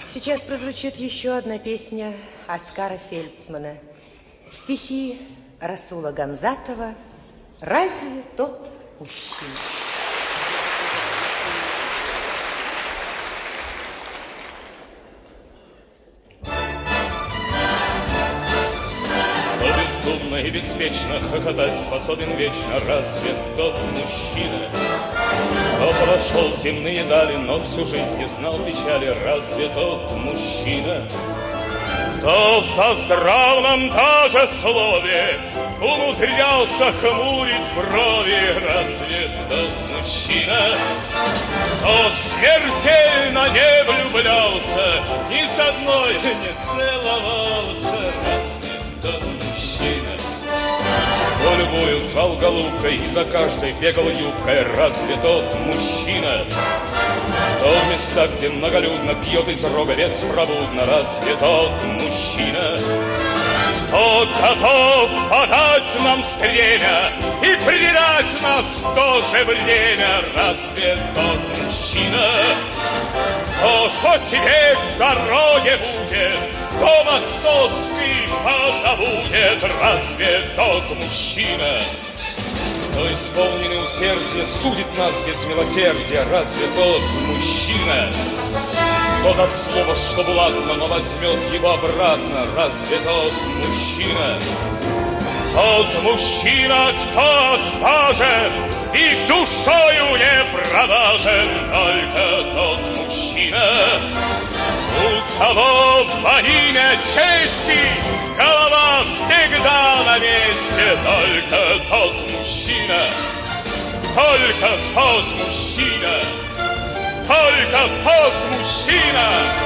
Сейчас прозвучит еще одна песня Оскара Фельдсмана. Стихи Расула Гамзатова «Разве тот мужчина?» И беспечно хохотать способен вечно разве тот мужчина, кто прошел земные дали, но всю жизнь не знал печали, разве тот мужчина, кто в заздравном даже слове умудрялся хмурить брови, разве тот мужчина, кто смертельно не влюблялся, ни с одной не целовался, разве тот мужчина, кто любую звал голубкой и за каждой бегал юбкой, разве тот мужчина, кто в местах, где многолюдно, пьет из рога беспробудно, разве тот мужчина, кто готов подать нам стремя и предать нас в то же время, разве тот мужчина, кто хоть век в дороге будет, дом отцовский позабудет, разве тот мужчина, кто исполненный усердия судит нас без милосердия, разве тот мужчина, кто даст слово, что булатно, но возьмет его обратно, разве тот мужчина, тот мужчина, кто отважен и душою не продажен, только тот мужчина, у кого во имя чести голова всегда на месте, только тот мужчина, только тот мужчина, только тот мужчина.